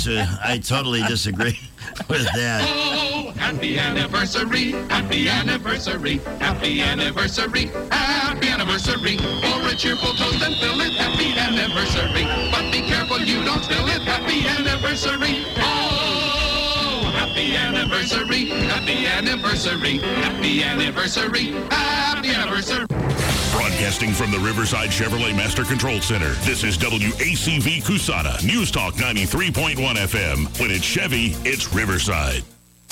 I totally disagree with that. Oh, happy anniversary, happy anniversary, happy anniversary, happy anniversary. Pour a cheerful toast and fill it, happy anniversary. But be careful you don't spill it, happy anniversary. Oh, happy anniversary, happy anniversary, happy anniversary, happy anniversary. Broadcasting from the Riverside Chevrolet Master Control Center, this is WACV Cusana, News Talk 93.1 FM. When it's Chevy, it's Riverside.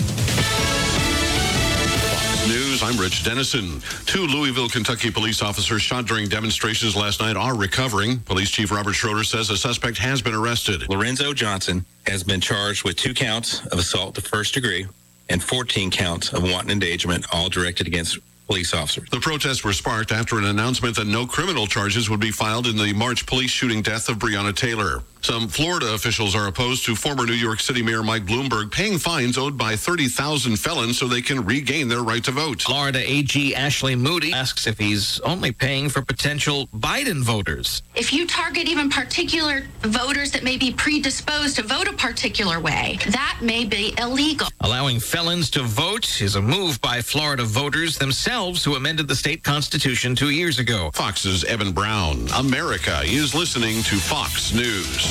News, I'm Rich Dennison. 2 Louisville, Kentucky police officers shot during demonstrations last night are recovering. Police Chief Robert Schroeder says a suspect has been arrested. Lorenzo Johnson has been charged with 2 counts of assault to first degree and 14 counts of wanton endangerment, all directed against police officers. The protests were sparked after an announcement that no criminal charges would be filed in the March police shooting death of Breonna Taylor. Some Florida officials are opposed to former New York City Mayor Mike Bloomberg paying fines owed by 30,000 felons so they can regain their right to vote. Florida AG Ashley Moody asks if he's only paying for potential Biden voters. If you target even particular voters that may be predisposed to vote a particular way, that may be illegal. Allowing felons to vote is a move by Florida voters themselves who amended the state constitution 2 years ago. Fox's Evan Brown. America is listening to Fox News.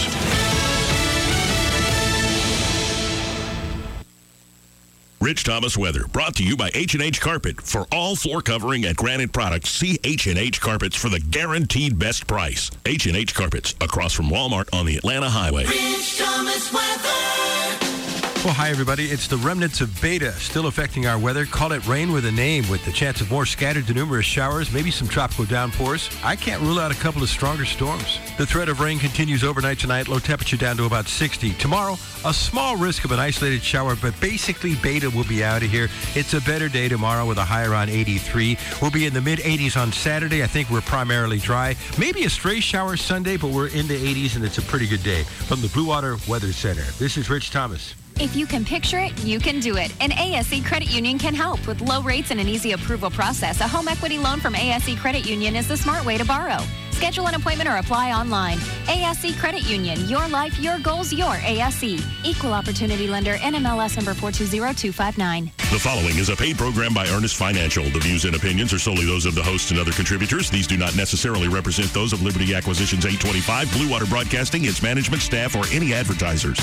Rich Thomas weather, brought to you by H&H Carpet. For all floor covering at Granite Products, see H&H Carpets for the guaranteed best price. H&H Carpets, across from Walmart on the Atlanta Highway. Rich Thomas weather. Well, hi, everybody. It's the remnants of Beta still affecting our weather. Call it rain with a name, with the chance of more scattered to numerous showers, maybe some tropical downpours. I can't rule out a couple of stronger storms. The threat of rain continues overnight tonight, low temperature down to about 60. Tomorrow, a small risk of an isolated shower, but basically Beta will be out of here. It's a better day tomorrow with a high around 83. We'll be in the mid-80s on Saturday. I think we're primarily dry. Maybe a stray shower Sunday, but we're in the 80s, and it's a pretty good day. From the Blue Water Weather Center, this is Rich Thomas. If you can picture it, you can do it. And ASE Credit Union can help. With low rates and an easy approval process, a home equity loan from ASE Credit Union is the smart way to borrow. Schedule an appointment or apply online. ASE Credit Union. Your life, your goals, your ASE. Equal Opportunity Lender. NMLS number 420259. The following is a paid program by Earnest Financial. The views and opinions are solely those of the hosts and other contributors. These do not necessarily represent those of Liberty Acquisitions 825, Blue Water Broadcasting, its management, staff, or any advertisers.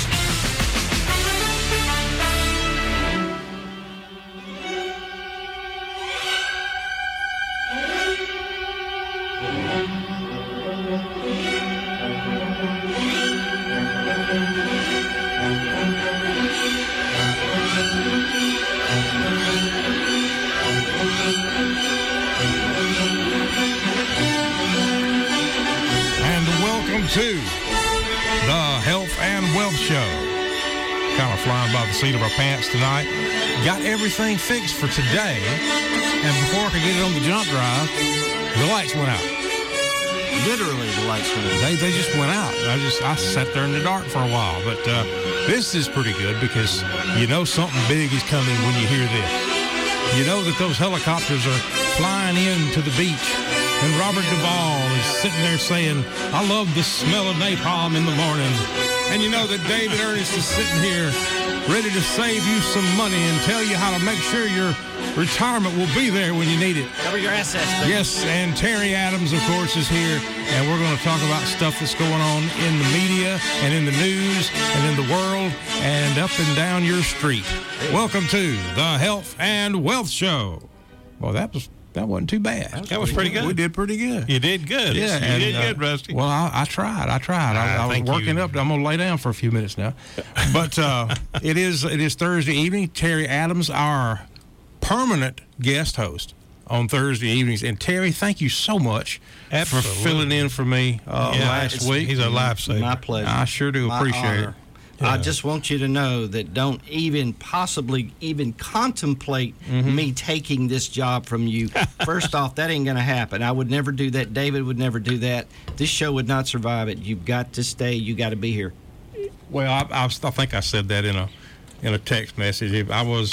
Seat of our pants tonight. Got everything fixed for today, and before I could get it on the jump drive, the lights went out. Literally, the lights went out. They just went out. I sat there in the dark for a while, but this is pretty good because you know something big is coming when you hear this. You know that those helicopters are flying in to the beach, and Robert Duvall is sitting there saying, "I love the smell of napalm in the morning," and you know that David Ernest is sitting here ready to save you some money and tell you how to make sure your retirement will be there when you need it. Cover your assets, baby. Yes, and Terry Adams, of course, is here, and we're going to talk about stuff that's going on in the media and in the news and in the world and up and down your street. Welcome to the Health and Wealth Show. Well, that wasn't too bad. That was pretty good. We did pretty good. You did good. Yeah, you did good, Rusty. Well, I tried. I was working up. I'm going to lay down for a few minutes now. But it is Thursday evening. Terry Adams, our permanent guest host on Thursday evenings. And Terry, thank you so much for filling in for me last week. He's a lifesaver. My pleasure. I sure do appreciate it. Yeah. I just want you to know that don't even possibly even contemplate me taking this job from you. First off, that ain't going to happen. I would never do that. David would never do that. This show would not survive it. You've got to stay. You got to be here. Well, I think I said that in a text message. I was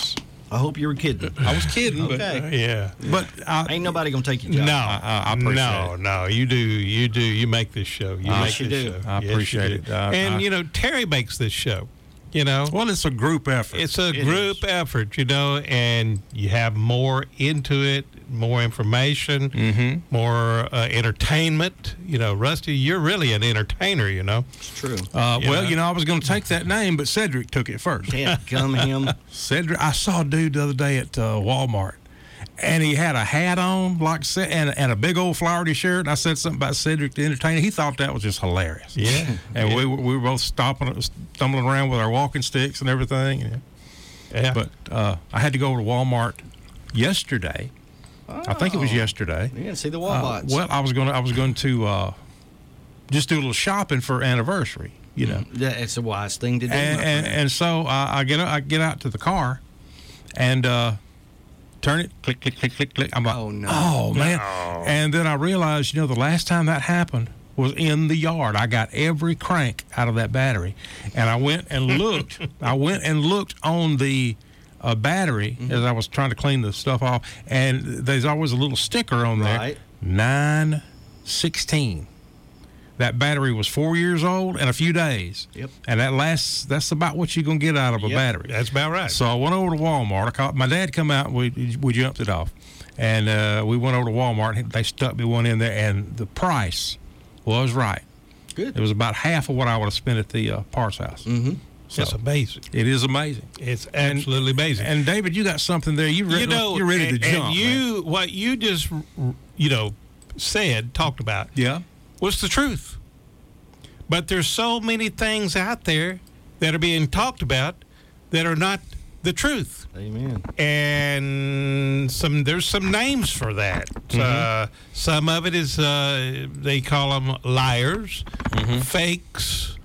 I hope you were kidding. I was kidding, Okay. but yeah. But Ain't nobody going to take your job. no, I appreciate it. no, you do. You make this show. You make you this do. show. I Yes, appreciate you it. do. I- You know, Terry makes this show. You know, Well, it's a group effort. it's a group effort, you know, and you have more into it, more information, more entertainment. You know, Rusty, you're really an entertainer, you know. It's true. Well, you know, I was going to take that name, but Cedric took it first. Can't gum him. Cedric, I saw a dude the other day at Walmart, and he had a hat on, and a big old flowery shirt. I said something about Cedric the Entertainer. He thought that was just hilarious. Yeah. And we were both stumbling around with our walking sticks and everything. Yeah. But I had to go to Walmart yesterday. I think it was yesterday. Yeah, see the Wobots. Well, I was going to just do a little shopping for anniversary. You know. That's a wise thing to do. And so I get out to the car, and turn it, click, click, click, click, click. I'm like, Oh, no. oh man! And then I realized, you know, the last time that happened was in the yard. I got every crank out of that battery, and I went and looked. On the battery as I was trying to clean the stuff off, and there's always a little sticker on there, Right. 916. That battery was 4 years old and a few days. Yep. And that's about what you're going to get out of a battery. That's about right. So I went over to Walmart. I called my dad. Come out. And we jumped it off, and we went over to Walmart. And they stuck me one in there, and the price was right. Good. It was about half of what I would have spent at the parts house. Mm-hmm. It's amazing. It is amazing. It's absolutely amazing. And David, you got something there. You're ready to jump. And you, what you just, talked about, Yeah. was the truth. But there's so many things out there that are being talked about that are not the truth. Amen. And there's some names for that. Some of it is they call them liars, fakes,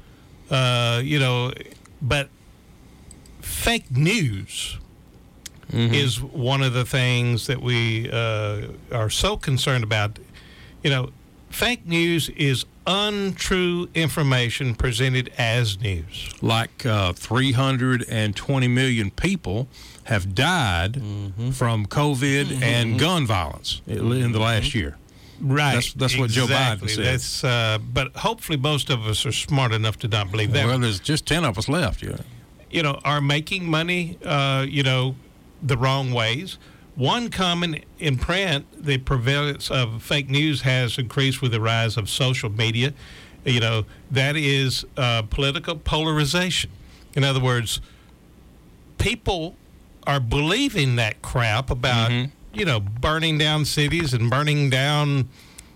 but fake news is one of the things that we are so concerned about. You know, fake news is untrue information presented as news. Like 320 million people have died from COVID and gun violence in the last year. Right. That's what Joe Biden said. That's, but hopefully most of us are smart enough to not believe that. Well, there's just 10 of us left. Yeah. You know, are making money, the wrong ways. One comment in print, the prevalence of fake news has increased with the rise of social media. You know, that is political polarization. In other words, people are believing that crap about, burning down cities and burning down,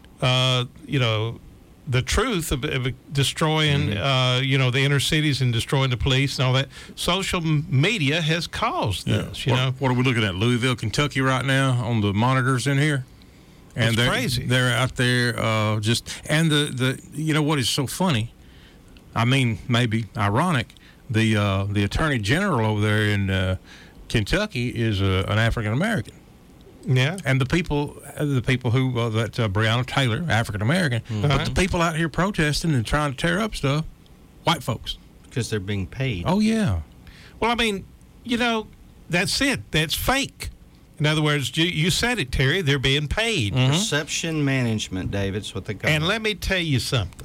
the truth of destroying, the inner cities and destroying the police and all that. Social media has caused this, What are we looking at? Louisville, Kentucky right now on the monitors in here? And That's crazy. They're out there and the what is so funny, I mean, maybe ironic, the Attorney General over there in Kentucky is an African American. Yeah, and the people who that Breonna Taylor, African American, but the people out here protesting and trying to tear up stuff, white folks, because they're being paid. Oh yeah. Well, I mean, that's it. That's fake. In other words, you said it, Terry. They're being paid. Perception management, David. That's what they call it. And let me tell you something.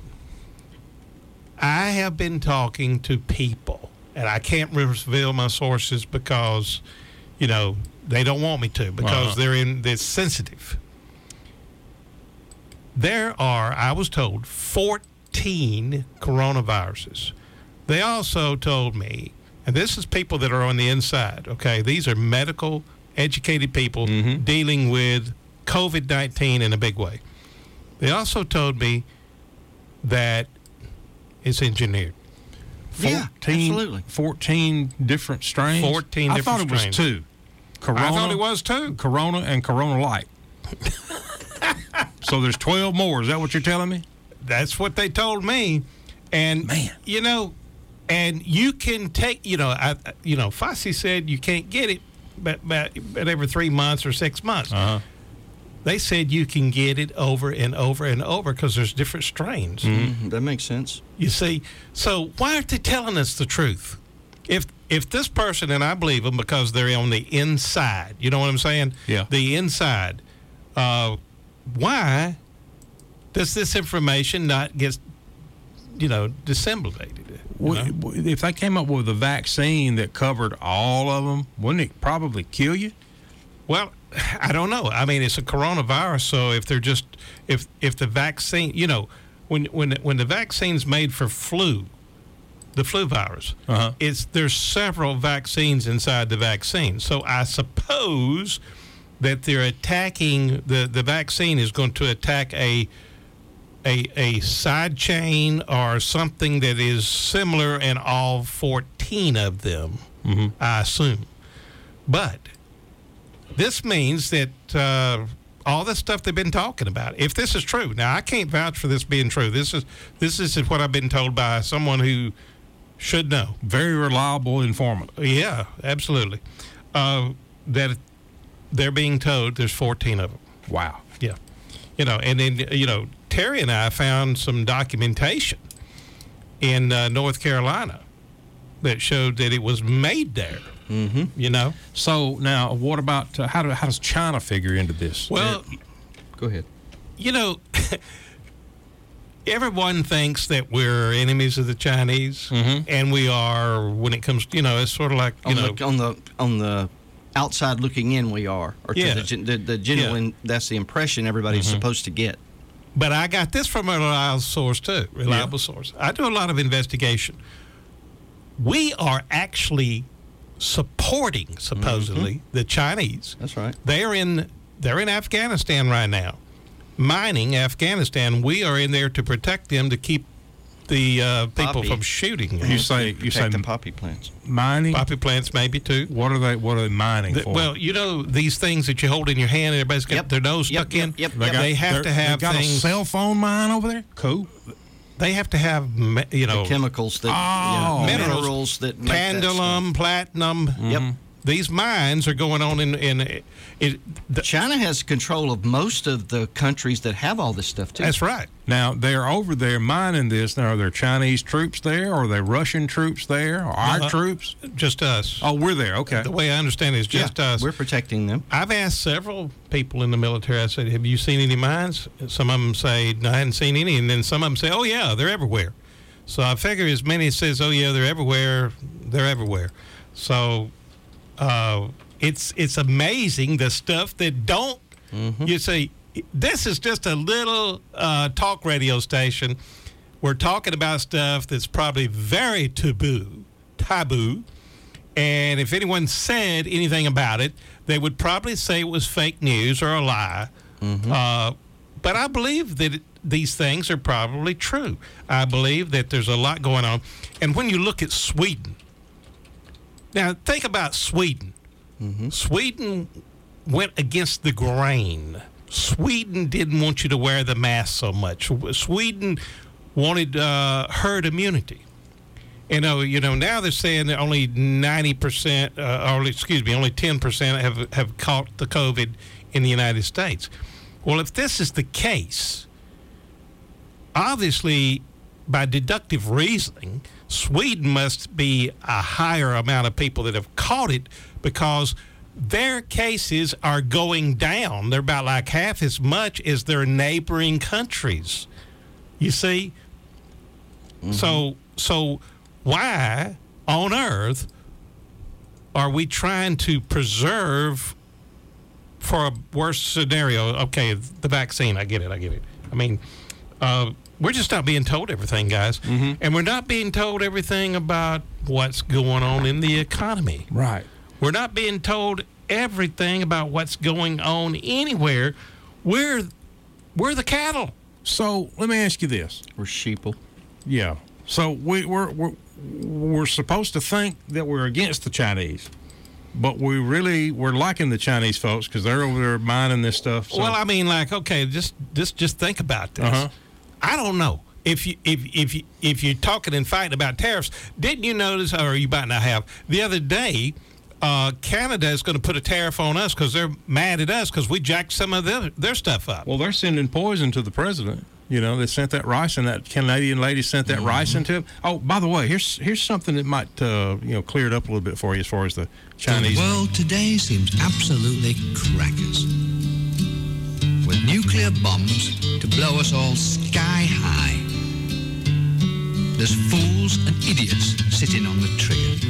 I have been talking to people, and I can't reveal my sources because, they don't want me to because they're sensitive. There are, I was told, 14 coronaviruses. They also told me, and this is people that are on the inside, okay? These are medical, educated people dealing with COVID-19 in a big way. They also told me that it's engineered. 14 different strains. 14 different strains. I thought it was 2. Corona, I thought it was 2. Corona and Corona Light. So there's 12 more. Is that what you're telling me? That's what they told me. And, man, and you can take, Fauci said you can't get it but every 3 months or 6 months. They said you can get it over and over and over because there's different strains. That makes sense. You see, so why aren't they telling us the truth? if this person, and I believe them because they're on the inside, you know what I'm saying? Yeah. The inside. Why does this information not get, disseminated? If they came up with a vaccine that covered all of them, wouldn't it probably kill you? Well, I don't know. I mean, it's a coronavirus, so if they're just if the vaccine, when the vaccine's made for the flu virus, there's several vaccines inside the vaccine. So I suppose that they're attacking the vaccine is going to attack a side chain or something that is similar in all 14 of them, I assume. But this means that all the stuff they've been talking about, if this is true, now I can't vouch for this being true. This is what I've been told by someone who should know. Very reliable informant. Yeah, absolutely. That they're being told there's 14 of them. Wow. Yeah. And then, Terry and I found some documentation in North Carolina that showed that it was made there. Mm-hmm. So now, what about how does China figure into this? Well, go ahead. Everyone thinks that we're enemies of the Chinese, and we are when it comes. It's sort of like on the outside looking in, we are, or the genuine. That's the impression everybody's supposed to get. But I got this from a reliable source too. Source. I do a lot of investigation. We are actually supporting, supposedly, the Chinese. That's right. They're in Afghanistan right now, mining Afghanistan. We are in there to protect them, to keep the people from shooting. You say the poppy plants. Mining poppy plants, maybe too. What are they mining for? Well, these things that you hold in your hand, and everybody's got their nose stuck in. They have to have got things. A cell phone mine over there. Cool. They have to have the chemicals that minerals that tantalum, platinum. Yep. These mines are going on in China has control of most of the countries that have all this stuff too. That's right. Now they're over there mining this. Now, are there Chinese troops there, or are there Russian troops there, or our troops? Just us. Oh, we're there. Okay. The way I understand it is just us. We're protecting them. I've asked several people in the military. I said, "Have you seen any mines?" Some of them say, "No, I hadn't seen any," and then some of them say, "Oh yeah, they're everywhere." So I figure as many says, "Oh yeah, they're everywhere," they're everywhere. So. It's amazing the stuff that don't. You say, this is just a little talk radio station. We're talking about stuff that's probably very taboo. And if anyone said anything about it, they would probably say it was fake news or a lie. But I believe that these things are probably true. I believe that there's a lot going on. And when you look at Sweden, now, think about Sweden. Sweden went against the grain. Sweden didn't want you to wear the mask so much. Sweden wanted herd immunity. Now they're saying that only 90%, only 10% have caught the COVID in the United States. Well, if this is the case, obviously, by deductive reasoning, Sweden must be a higher amount of people that have caught it because their cases are going down. They're about like half as much as their neighboring countries. You see? So why on earth are we trying to preserve for a worse scenario? Okay, the vaccine, I get it. I mean, we're just not being told everything, guys. And we're not being told everything about what's going on in the economy. Right. We're not being told everything about what's going on anywhere. We're the cattle. So let me ask you this. We're sheeple. Yeah. So we're supposed to think that we're against the Chinese. But we're liking the Chinese folks because they're over there mining this stuff. So. Well, I mean, like, okay, just think about this. I don't know if you're talking and fighting about tariffs. Didn't you notice, or you might not have, the other day, Canada is going to put a tariff on us because they're mad at us because we jacked some of their stuff up. Well, they're sending poison to the president. You know, they sent that rice, and that Canadian lady sent that rice into him. Oh, by the way, here's something that might clear it up a little bit for you as far as the Chinese. The world today seems absolutely crackers, with nuclear bombs to blow us all sky high. There's fools and idiots sitting on the trigger.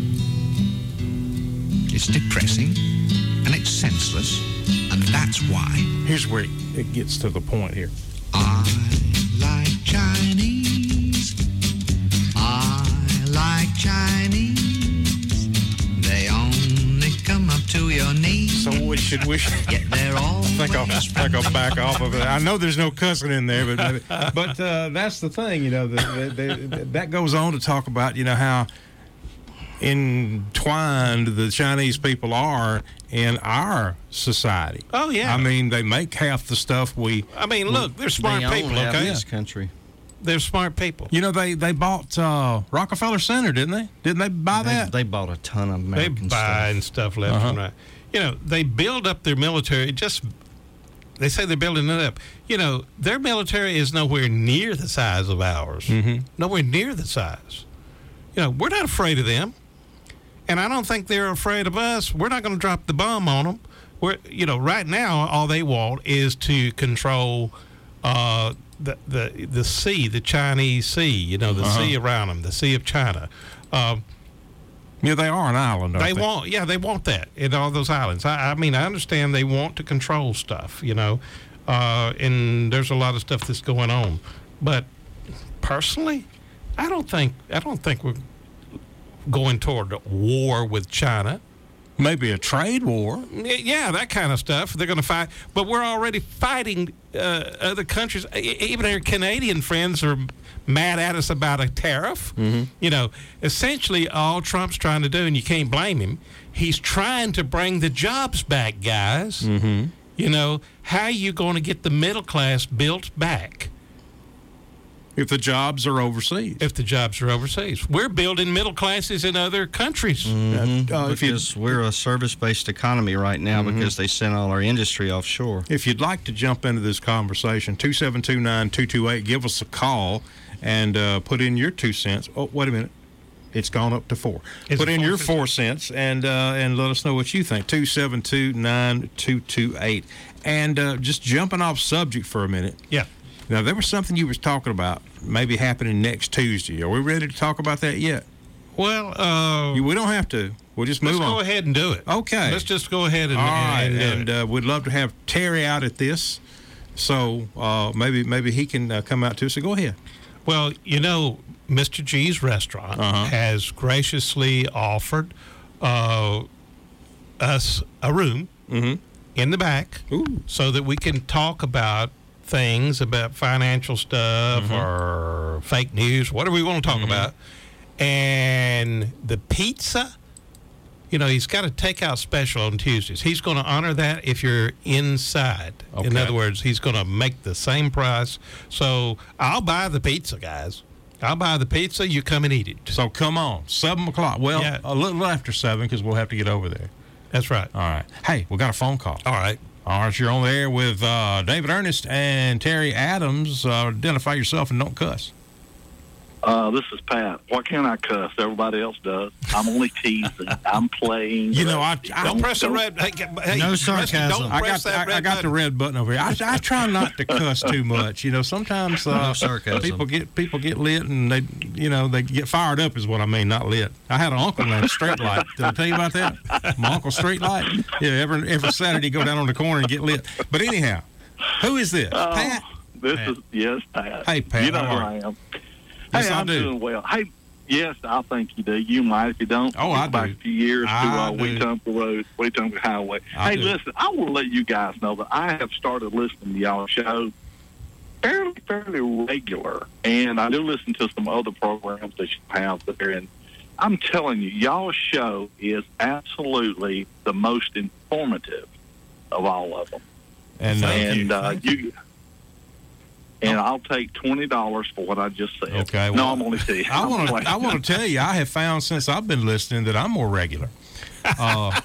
It's depressing and it's senseless, and that's why. Here's where it gets to the point here. I like Chinese. I like Chinese. They only come up to your knees. So we should Yet they're all. I think I'll back off of it. I know there's no cussing in there, but that's the thing, that goes on to talk about, how entwined the Chinese people are in our society. Oh, yeah. I mean, they make half the stuff we. I mean, look, they're smart people, okay? This country. They're smart people. They bought Rockefeller Center, didn't they? Didn't they buy that? They bought a ton of American stuff. They buying stuff left and right. They build up their military. They say they're building it up. Their military is nowhere near the size of ours. Mm-hmm. Nowhere near the size. We're not afraid of them. And I don't think they're afraid of us. We're not going to drop the bomb on them. Right now, all they want is to control the sea, the Chinese Sea. The sea around them, the Sea of China. They are an island. They want that in all those islands. I mean, I understand they want to control stuff. And there's a lot of stuff that's going on. But personally, I don't think we're going toward war with China. Maybe a trade war. Yeah, that kind of stuff. They're going to fight. But we're already fighting other countries. Even our Canadian friends are mad at us about a tariff. Mm-hmm. Essentially all Trump's trying to do, and you can't blame him, he's trying to bring the jobs back, guys. Mm-hmm. How are you going to get the middle class built back? If the jobs are overseas. We're building middle classes in other countries. Mm-hmm. Because we're a service-based economy right now because they sent all our industry offshore. If you'd like to jump into this conversation, 272-9228, give us a call and put in your 2 cents. Oh, wait a minute. It's gone up to 4. Put in your 4 cents and let us know what you think. 272-9228. And just jumping off subject for a minute. Yeah. Now, there was something you was talking about maybe happening next Tuesday. Are we ready to talk about that yet? Well, we don't have to. We'll just move on. Let's go ahead and do it. Okay. Let's just go ahead and, all right. and do it. We'd love to have Terry out at this. So maybe he can come out too. So go ahead. Well, Mr. G's restaurant has graciously offered us a room in the back so that we can talk about things about financial stuff or fake news, whatever we want to talk about. And the pizza, he's got a takeout special on Tuesdays. He's going to honor that if you're inside. Okay. In other words, he's going to make the same price. So I'll buy the pizza, guys. I'll buy the pizza. You come and eat it. So come on, 7 o'clock. Well, a little after 7 because we'll have to get over there. That's right. All right. Hey, we got a phone call. All right. All right, you're on the air with David Ernest and Terry Adams. Identify yourself and don't cuss. This is Pat. Why can't I cuss? Everybody else does. I'm only teasing. I'm playing. I press the red. Hey, no sarcasm. Don't press that red I got the red button over here. I try not to cuss too much. Sometimes no sarcasm. people get lit and they get fired up is what I mean, not lit. I had an uncle named Straight Light. Did I tell you about that? My uncle Straight Light. Yeah, every Saturday go down on the corner and get lit. But anyhow, who is this? Pat. Yes, Pat. Hey, Pat. You know who I am. Yes, I'm doing well. Hey, yes, I think you do. You might if you don't. I back do. a few years to Wetumpka Highway. Listen, I want to let you guys know that I have started listening to y'all's show fairly regular, and I do listen to some other programs that you have there. And I'm telling you, y'all's show is absolutely the most informative of all of them. And you. And I'll take $20 for what I just said. Okay. No, I'm only kidding. I want to tell you, I have found since I've been listening that I'm more regular.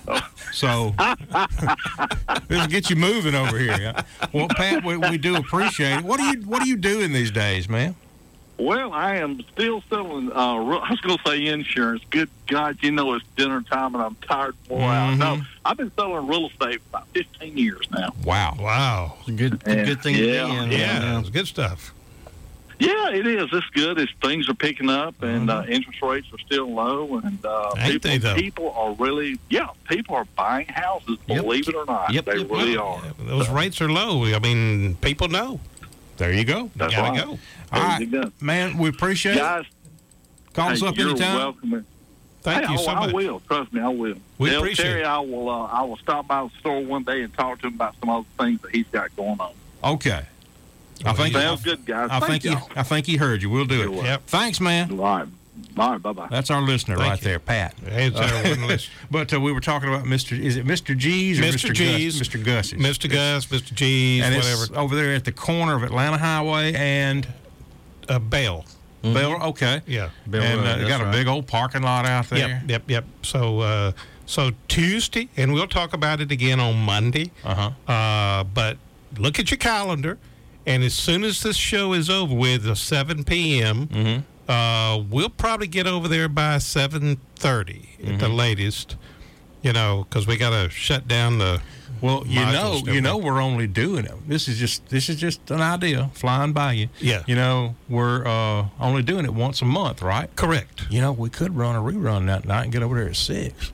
So let's get you moving over here. Well, Pat, we do appreciate it. What are you doing these days, man? Well, I am still selling, I was going to say insurance. Good God, it's dinner time and I'm tired for out. No, I've been selling real estate for about 15 years now. Wow. Good thing to be in. Yeah, it's good stuff. Yeah, it is. It's good. Things are picking up and interest rates are still low. And people are really, people are buying houses, believe it or not. They really are. Those rates are low. I mean, people know. There you go. That's gotta right. go. All right, man, we appreciate guys, it. Call us up you're anytime. Welcome. Thank you so much. I will. Trust me, I will. We appreciate Terry, it. I will stop by the store one day and talk to him about some other things that he's got going on. Okay. Sounds good, guys. I think he heard you. We'll do it. Yep. Thanks, man. All right, bye-bye. That's our listener there, Pat. But we were talking about Mr. G's or Mr. G's? Mr. Gus's? Mr. Gus, Mr. G's, and whatever. It's over there at the corner of Atlanta Highway and Bell. Bell, okay. Yeah. Bell, and they got a big old parking lot out there. Yep. So Tuesday, and we'll talk about it again on Monday. But look at your calendar, and as soon as this show is over with, at 7 p.m., we'll probably get over there by 7:30 at the latest, because we got to shut down the. Well, we're only doing it. This is just an idea flying by you. Yeah. We're only doing it once a month, right? Correct. We could run a rerun that night and get over there at 6.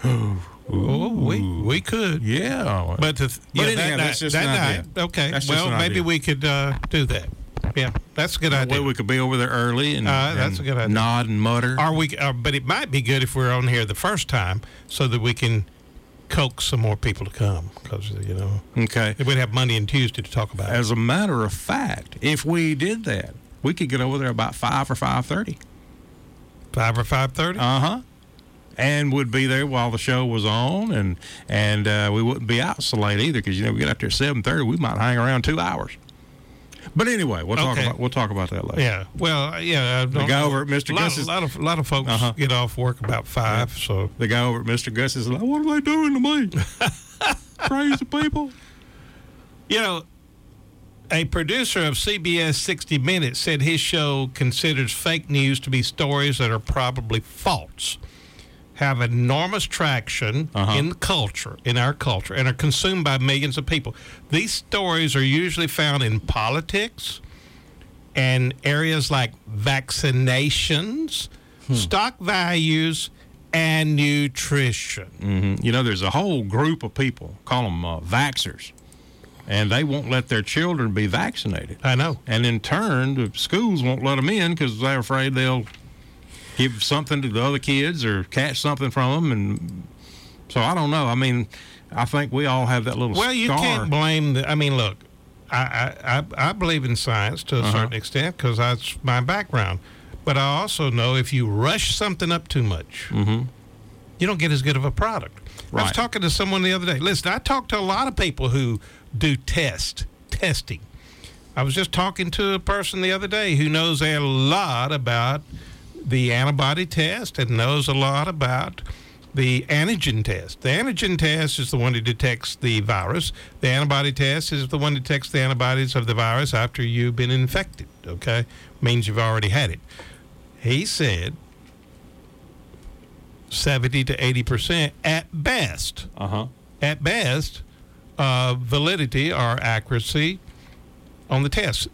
We could. Yeah. But anyhow, that's just an idea. Okay. Maybe we could do that. Yeah, that's a good idea. Well, we could be over there early and, that's a good idea. Nod and mutter. But it might be good if we're on here the first time so that we can coax some more people to come because, Okay. we'd have Monday and Tuesday to talk about it. As a matter of fact, if we did that, we could get over there about 5 or 5:30. 5 or 5:30? And would be there while the show was on, and we wouldn't be out so late either because we get out there at 7:30, we might hang around 2 hours. But anyway, we'll talk about that later. Yeah. Well, yeah. The guy over at Mr. Gus's. A lot of folks get off work about 5. Yeah. So the guy over at Mr. Gus's is like, what are they doing to me? Crazy people. A producer of CBS 60 Minutes said his show considers fake news to be stories that are probably false, have enormous traction in our culture, and are consumed by millions of people. These stories are usually found in politics and areas like vaccinations, stock values, and nutrition. There's a whole group of people, call them vaxxers, and they won't let their children be vaccinated. I know. And in turn, the schools won't let them in because they're afraid they'll give something to the other kids or catch something from them. And so I don't know. I mean, I think we all have that little you can't blame look, I believe in science to a certain extent because that's my background. But I also know if you rush something up too much, you don't get as good of a product. Right. I was talking to someone the other day. Listen, I talk to a lot of people who do testing. I was just talking to a person the other day who knows a lot about the antibody test and knows a lot about the antigen test. The antigen test is the one that detects the virus. The antibody test is the one that detects the antibodies of the virus after you've been infected, okay? Means you've already had it. He said 70 to 80% at best. At best, validity or accuracy on the test.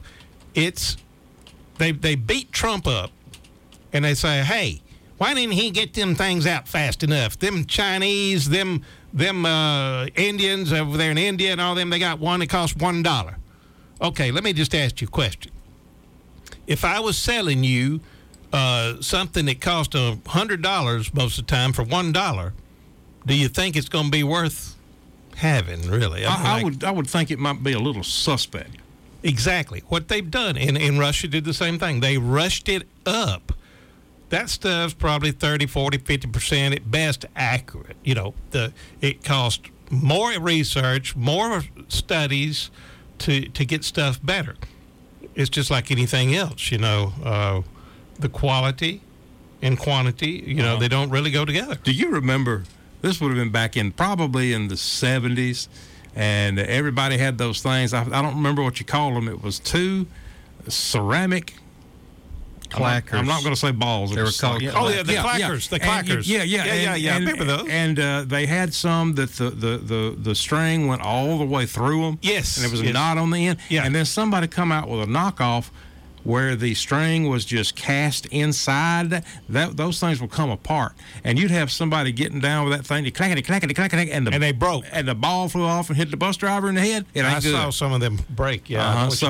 They beat Trump up. And they say, hey, why didn't he get them things out fast enough? Them Chinese, them Indians over there in India and all them, they got one that costs $1. Okay, let me just ask you a question. If I was selling you something that cost $100 most of the time for $1, do you think it's going to be worth having, really? I would think it might be a little suspect. Exactly. What they've done, and Russia did the same thing. They rushed it up. That stuff's probably 30, 40, 50% at best accurate. It costs more research, more studies to get stuff better. It's just like anything else, the quality and quantity, they don't really go together. Do you remember This would have been back probably in the 70s, and everybody had those things. I don't remember what you call them. It was 2 ceramic clackers. I'm not going to say balls. They were called. The clackers. The clackers. I remember those. And they had some that the string went all the way through them. Yes. And there was a knot on the end. Yeah. And then somebody come out with a knockoff where the string was just cast inside. Those things would come apart, and you'd have somebody getting down with that thing, clackety, and they broke, and the ball flew off and hit the bus driver in the head. I saw some of them break. Yeah.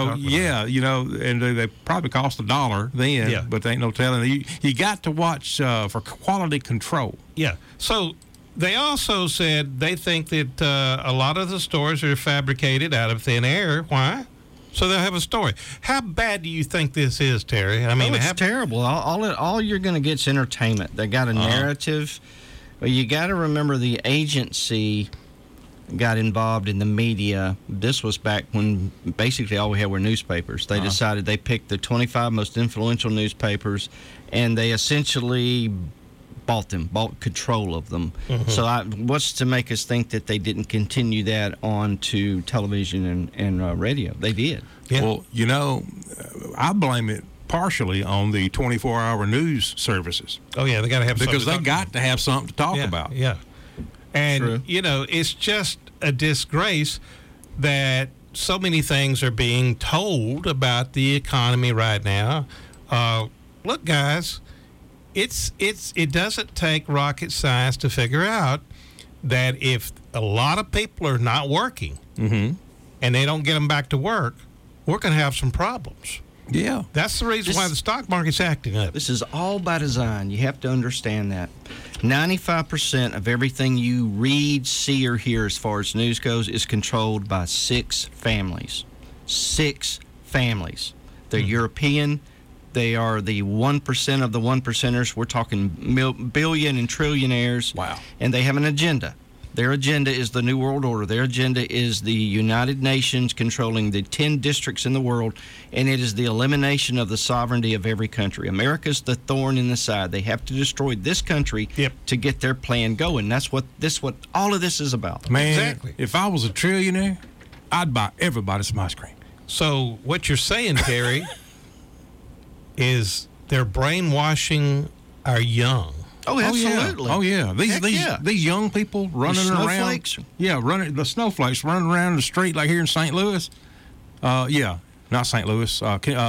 And they probably cost $1 then, but they ain't no telling. You got to watch for quality control. Yeah. So they also said they think that a lot of the stories are fabricated out of thin air. Why? So they'll have a story. How bad do you think this is, Terry? I mean, it's terrible. All you're going to get is entertainment. They got a narrative. But you got to remember the agency got involved in the media. This was back when basically all we had were newspapers. They decided they picked the 25 most influential newspapers, and they essentially bought control of them. Mm-hmm. So what's to make us think that they didn't continue that on to television and radio? They did. Yeah. Well, I blame it partially on the 24-hour news services. Oh, yeah, they got to have something because they got to have something to talk about. Yeah. And, it's just a disgrace that so many things are being told about the economy right now. Look, guys, it doesn't take rocket science to figure out that if a lot of people are not working and they don't get them back to work, we're going to have some problems. Yeah. That's the reason why the stock market's acting up. This is all by design. You have to understand that. 95% of everything you read, see, or hear as far as news goes is controlled by 6 families. 6 families. They're European. They are the 1% of the 1%ers. We're talking billion and trillionaires. Wow. And they have an agenda. Their agenda is the New World Order. Their agenda is the United Nations controlling the 10 districts in the world, and it is the elimination of the sovereignty of every country. America's the thorn in the side. They have to destroy this country to get their plan going. That's what all of this is about. Man, exactly. If I was a trillionaire, I'd buy everybody some ice cream. So what you're saying, Terry, is they're brainwashing our young. Oh, absolutely. Oh, yeah. These young people running around. The snowflakes running around the street like here in St. Louis. Not St. Louis.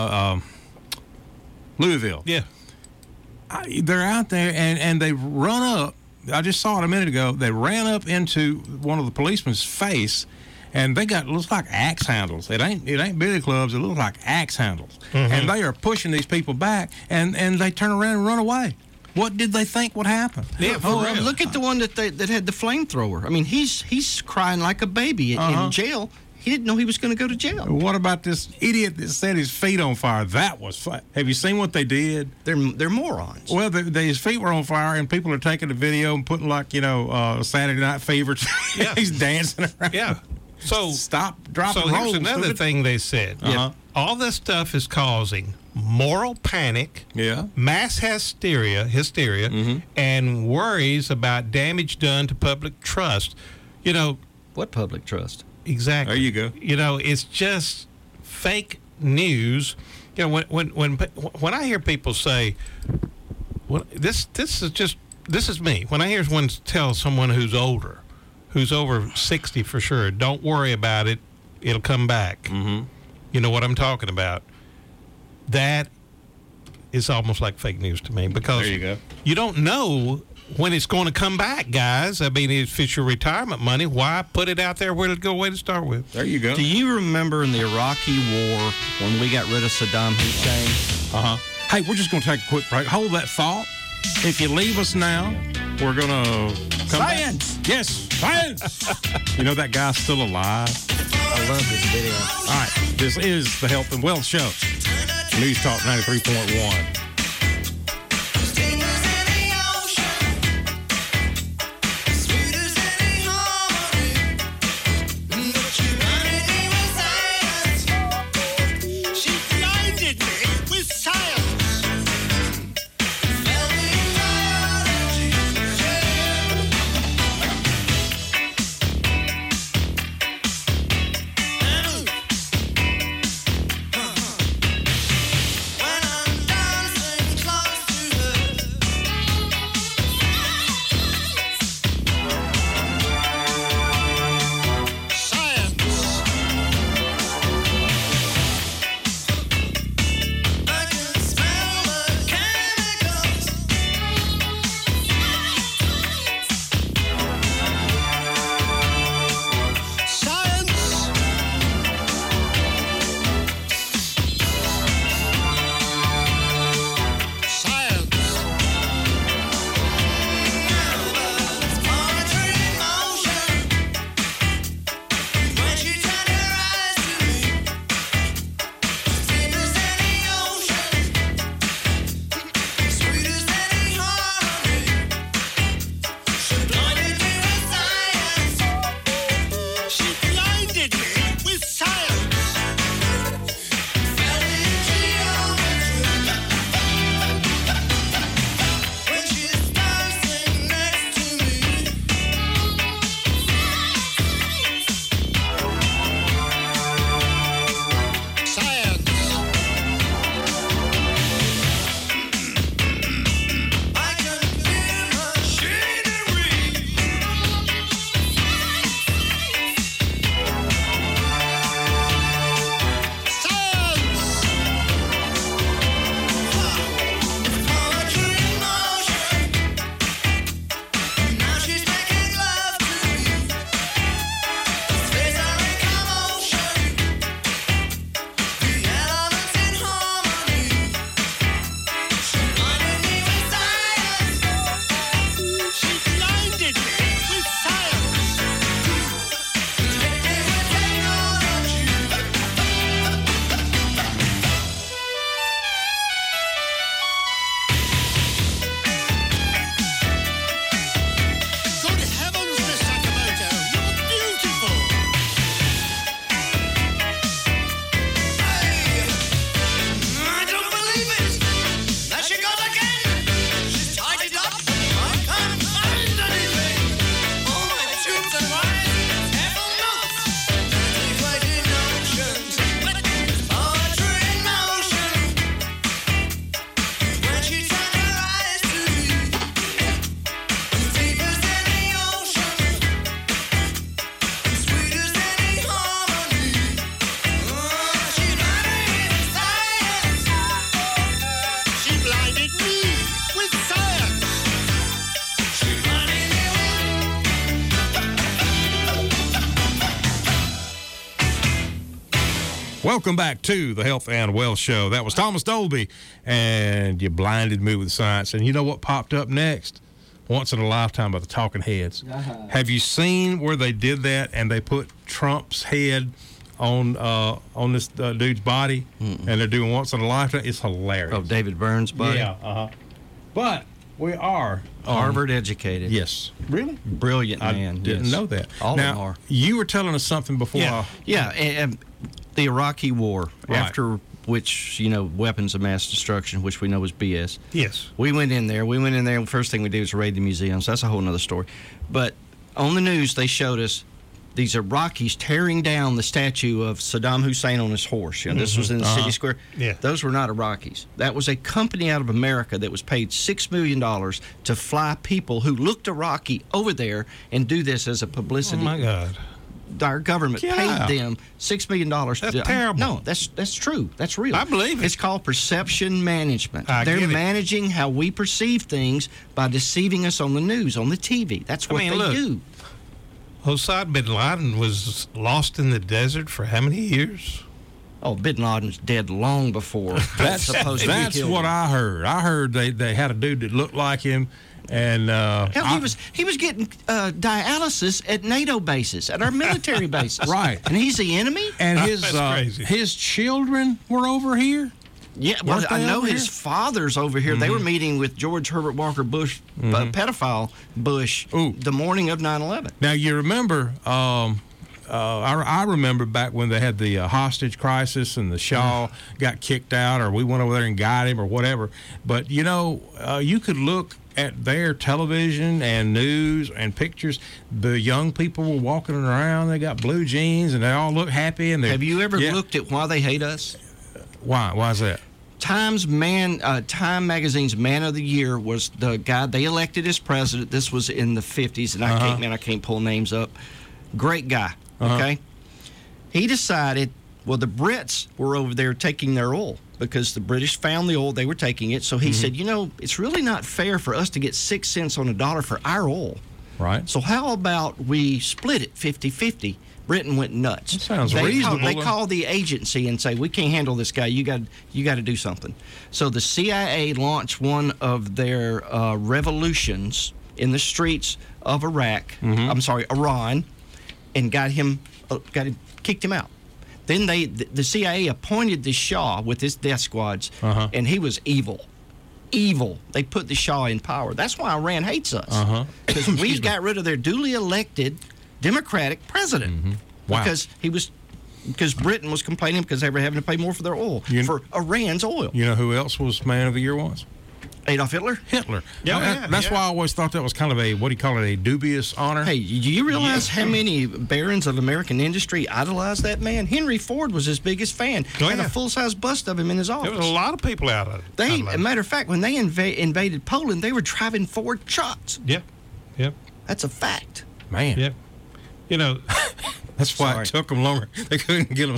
Louisville. Yeah. They're out there, and they run up. I just saw it a minute ago. They ran up into one of the policemen's face, and they looks like axe handles. It ain't billy clubs. It looks like axe handles. Mm-hmm. And they are pushing these people back, and they turn around and run away. What did they think would happen? Yeah, look at the one that had the flamethrower. I mean, he's crying like a baby in jail. He didn't know he was going to go to jail. What about this idiot that set his feet on fire? That was fun. Have you seen what they did? They're morons. Well, his feet were on fire, and people are taking the video and putting Saturday Night Fever. Yeah. He's dancing around. Yeah. So stop, drop, and roll. Here's another thing they said. All this stuff is causing moral panic, mass hysteria, and worries about damage done to public trust. What public trust? Exactly. There you go. It's just fake news. When I hear people say, "Well, this is me." When I hear someone tell someone who's over 60 for sure, don't worry about it, it'll come back. Mm-hmm. You know what I'm talking about. That is almost like fake news to me because there you go. You don't know when it's going to come back, guys. I mean, if it's your retirement money, why put it out there where it'll go away to start with? There you go. Do you remember in the Iraqi war when we got rid of Saddam Hussein? Hey, we're just going to take a quick break. Hold that thought. If you leave us now, we're going to come Science! Back. Yes, science! That guy's still alive. I love this video. All right, this is the Health and Wealth Show. News Talk 93.1. Welcome back to the Health and Wealth Show. That was Thomas Dolby, and you blinded me with science. And you know what popped up next? Once in a Lifetime by the Talking Heads. Have you seen where they did that and they put Trump's head on this dude's body, and they're doing Once in a Lifetime? It's hilarious. Oh, David Burns' body? Yeah. But we are Harvard educated. Yes. Really? Brilliant man. I didn't know that. All now, of them are. You were telling us something before. And the Iraqi War, Right. after which, weapons of mass destruction, which we know was BS. Yes. We went in there. And first thing we did was raid the museums. That's a whole other story. But on the news, they showed us these Iraqis tearing down the statue of Saddam Hussein on his horse. This was in the city square. Yeah. Those were not Iraqis. That was a company out of America that was paid $6 million to fly people who looked Iraqi over there and do this as a publicity. Oh, my God. Our government Yeah. paid them $6 million. That's terrible. No, that's true. That's real. I believe it. It's called perception management. I They're get it. managing how we perceive things by deceiving us on the news, on the TV. That's what they do. Osama bin Laden was lost in the desert for how many years? Oh, bin Laden's dead long before. That's supposed to be that's killed what him. I heard. I heard they had a dude that looked like him, and Hell, he was getting dialysis at NATO bases, at our military bases. Right. And he's the enemy? and That's crazy. his children were over here. Yeah, well, Weren't they I know over his here? father's over here. They were meeting with George Herbert Walker Bush, pedophile Bush, Ooh. the morning of 9/11. Now you remember. I remember back when they had the hostage crisis and the Shah got kicked out, or we went over there and got him, or whatever. But you could look at their television and news and pictures. The young people were walking around. They got blue jeans and they all look happy. And Have you ever looked at why they hate us? Why? Why is that? Time Magazine's Man of the Year was the guy they elected as president. This was in the 50s, and I can't pull names up. Great guy. Okay, he decided. Well, the Brits were over there taking their oil because the British found the oil. They were taking it. So he said, it's really not fair for us to get 6 cents on the dollar for our oil. Right. So how about we split it 50-50? Britain went nuts. That sounds They reasonable. call the agency and say, we can't handle this guy. You got to do something. So the CIA launched one of their revolutions in the streets of Iran, and kicked him out. Then the CIA appointed the Shah with his death squads, and he was evil. Evil. They put the Shah in power. That's why Iran hates us. Because we got rid of their duly elected Democratic president. Wow. Because Britain was complaining because they were having to pay more for their oil, for Iran's oil. You know who else was Man of the Year once? Adolf Hitler? Hitler. That's why I always thought that was kind of a dubious honor. Hey, do you realize how many barons of American industry idolized that man? Henry Ford was his biggest fan. Had a full-size bust of him in his office. There was a lot of people out of it. As a matter of fact, when they invaded Poland, they were driving Ford trucks. Yep. That's a fact. Man. Yep. That's why it took them longer. They couldn't get them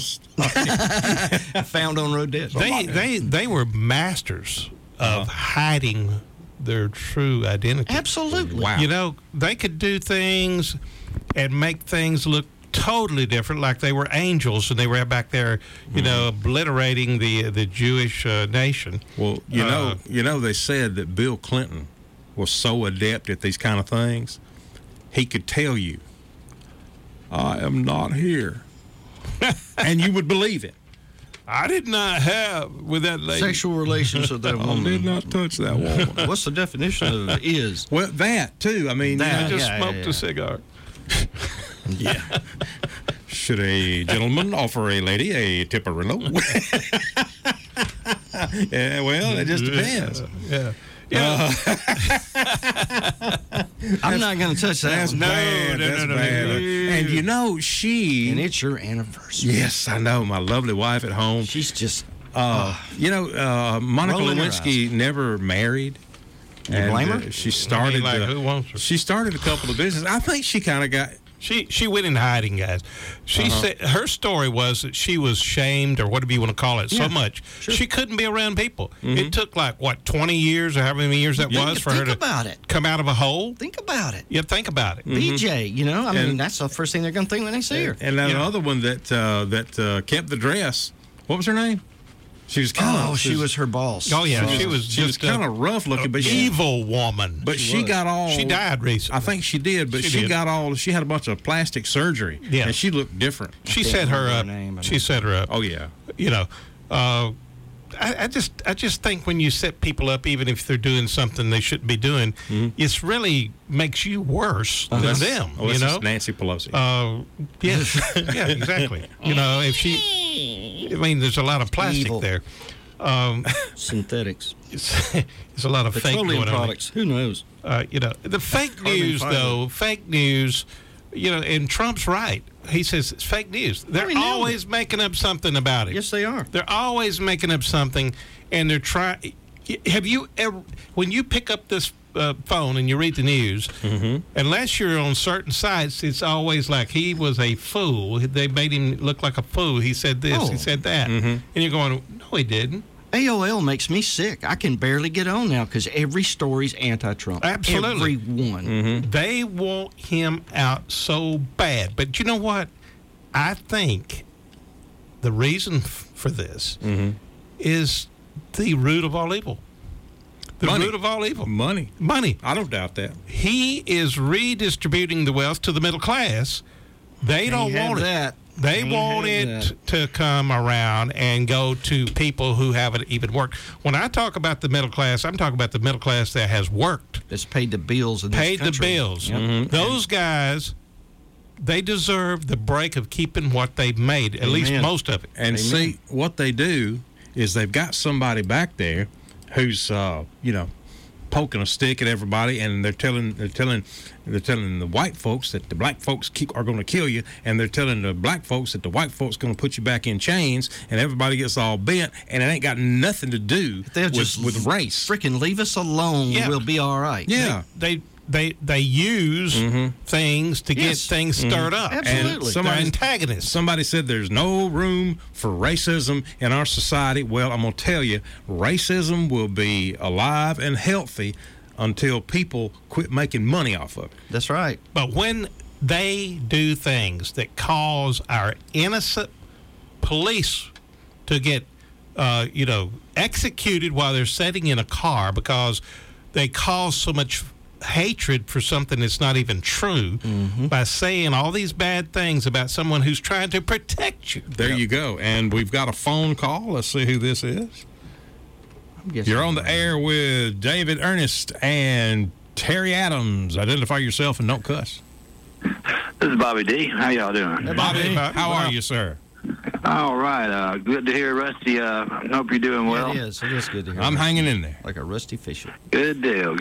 found on road dead. They were masters of hiding their true identity. Absolutely. Wow. They could do things and make things look totally different, like they were angels and they were back there, obliterating the Jewish nation. Well, they said that Bill Clinton was so adept at these kind of things, he could tell you, I am not here. And you would believe it. I did not have with that lady sexual relations with that woman. I did not touch that woman. What's the definition of is? Well, that too. I mean, I just smoked a cigar. Yeah. Should a gentleman offer a lady a tipperillo? Yeah, well, it just depends. Yeah. I'm not going to touch that. That's one. bad. That's bad. And she... And it's your anniversary. Yes, I know. My lovely wife at home. She's just... Monica rolling her Lewinsky never married. You blame her? She started... who wants her? She started a couple of businesses. I think she kind of got... She went in hiding, guys. She said her story was that she was shamed, or whatever you want to call it, so much she couldn't be around people. It took 20 years or however many years that was for her to come out of a hole. Think about it. Yeah, think about it. BJ, I mean, that's the first thing they're going to think when they see her. And the other one that kept the dress. What was her name? She was she was her boss. Oh yeah, she was kind of rough looking, but evil woman. But she got all. She died recently. I think she did, but she got all. She had a bunch of plastic surgery. Yeah, and she looked different. She set her up. She set her up. Oh yeah. I just think when you set people up, even if they're doing something they shouldn't be doing, it really makes you worse than them. Oh, you know, Nancy Pelosi. Yes, yeah, exactly. If she, I mean, there's a lot of plastic there. Synthetics. There's a lot of fake petroleum products. Who knows? The fake news, though. Fake news. And Trump's right. He says it's fake news. They're always making up something about it. Yes, they are. They're always making up something, and they're trying. Have you ever, when you pick up this phone and you read the news, unless you're on certain sites, it's always like he was a fool. They made him look like a fool. He said this, he said that. And you're going, no, he didn't. AOL makes me sick. I can barely get on now because every story's anti-Trump. Absolutely. Every one. They want him out so bad. But you know what? I think the reason for this is the root of all evil. The root of all evil. Money. I don't doubt that. He is redistributing the wealth to the middle class. They don't want it. They want it to come around and go to people who haven't even worked. When I talk about the middle class, I'm talking about the middle class that has worked. That's paid the bills in this country. Paid the bills. Yep. Those guys, they deserve the break of keeping what they've made, at least most of it. And see, what they do is they've got somebody back there who's, poking a stick at everybody, and they're telling the white folks that the black folks are going to kill you, and they're telling the black folks that the white folks going to put you back in chains, and everybody gets all bent, and it ain't got nothing to do with race. Freaking leave us alone. Yeah. We'll be all right. Yeah, they use things to get things stirred up. Absolutely. And they're antagonists. Somebody said there's no room for racism in our society. Well, I'm going to tell you, racism will be alive and healthy until people quit making money off of it. That's right. But when they do things that cause our innocent police to get, executed while they're sitting in a car because they cause so much hatred for something that's not even true by saying all these bad things about someone who's trying to protect you. There you go. And we've got a phone call. Let's see who this is. You're on the air with David Ernest and Terry Adams. Identify yourself and don't cuss. This is Bobby D. How y'all doing? Bobby, how are you, sir? All right. Good to hear, Rusty. I hope you're doing well. It is good to hear. I'm hanging in there. Like a rusty fisher. Good deal.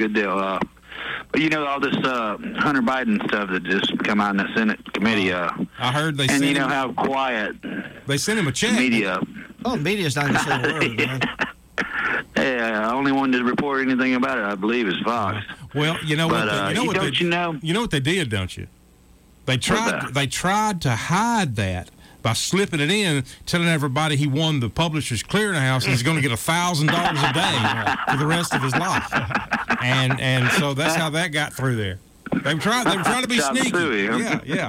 But all this Hunter Biden stuff that just come out in the Senate committee. I heard they and sent you know him, how quiet. They sent him a check. Media. Oh, media's not going to say a word, man. Yeah, only one to report anything about it, I believe, is Fox. Well, you know what they did, don't you? They tried to hide that by slipping it in, telling everybody he won the Publishers Clearinghouse and he's going to get $1,000 a day for the rest of his life. And so that's how that got through there. They were trying to be sneaky. Yeah.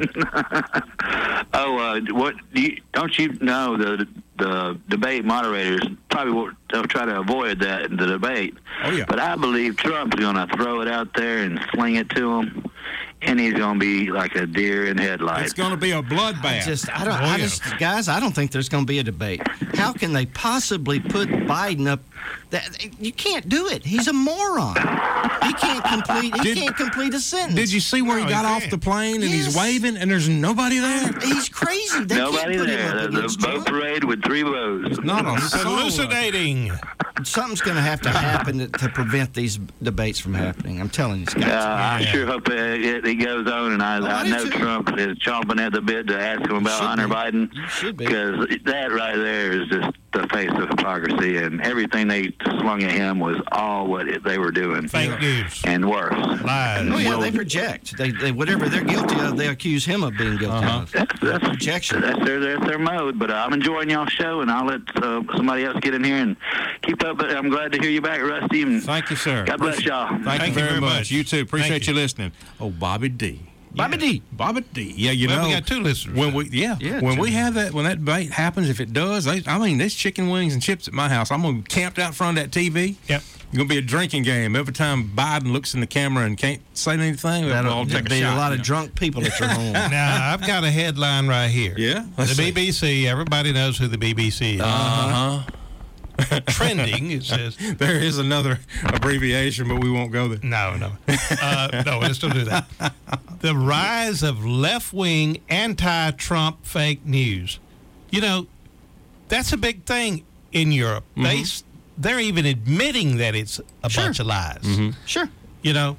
Don't you know the debate moderators probably will try to avoid that in the debate. Oh yeah. But I believe Trump's going to throw it out there and sling it to them. And he's going to be like a deer in headlights. It's going to be a bloodbath. Guys, I don't think there's going to be a debate. How can they possibly put Biden up? You can't do it. He's a moron. He can't complete a sentence. Did you see where he got off the plane and he's waving and there's nobody there? He's crazy. Nobody there. There's a boat parade with 3 boats. Not a hallucinating. Something's going to have to happen to prevent these debates from happening. I'm telling you, Scott. I sure hope he he goes on, and I know Trump is chomping at the bit to ask him about Hunter Biden, because that right there is just the face of hypocrisy, and everything they slung at him was all what they were doing. Fake news. And worse. Lies. Oh, yeah, they project. They whatever they're guilty of, they accuse him of being guilty of. That's projection. That's their mode, but I'm enjoying y'all's show, and I'll let somebody else get in here and keep up. But I'm glad to hear you back, Rusty. And thank you, sir. God bless y'all. Thank you very much. You too. Appreciate you listening. Oh, Bobby D. Bobby D. Yeah, you know, we got 2 listeners. When we we have that, when that debate happens, if it does, there's chicken wings and chips at my house. I'm gonna be camped out front of that TV. Yep. It's gonna be a drinking game. Every time Biden looks in the camera and can't say anything, we'll all take a shot. A lot of drunk people at your home. Now, I've got a headline right here. Yeah. The BBC. Everybody knows who the BBC is. Trending, it says. There is another abbreviation, but we won't go there. No. No, let's don't do that. The rise of left-wing anti-Trump fake news. You know, that's a big thing in Europe. Mm-hmm. They're even admitting that it's a bunch of lies. Mm-hmm. Sure. You know,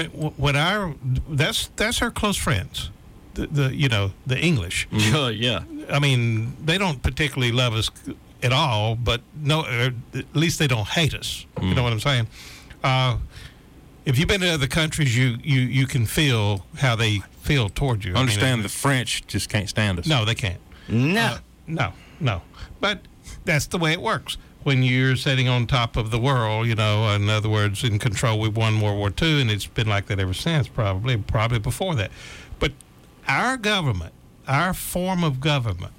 when that's our close friends. The English. Sure, yeah. I mean, they don't particularly love us at all, but no, at least they don't hate us. You know what I'm saying? If you've been to other countries, you can feel how they feel toward you. Understand the French just can't stand us. No, they can't. No. No. But that's the way it works. When you're sitting on top of the world, in other words, in control. We've won World War II, and it's been like that ever since, probably before that. But our government, our form of government,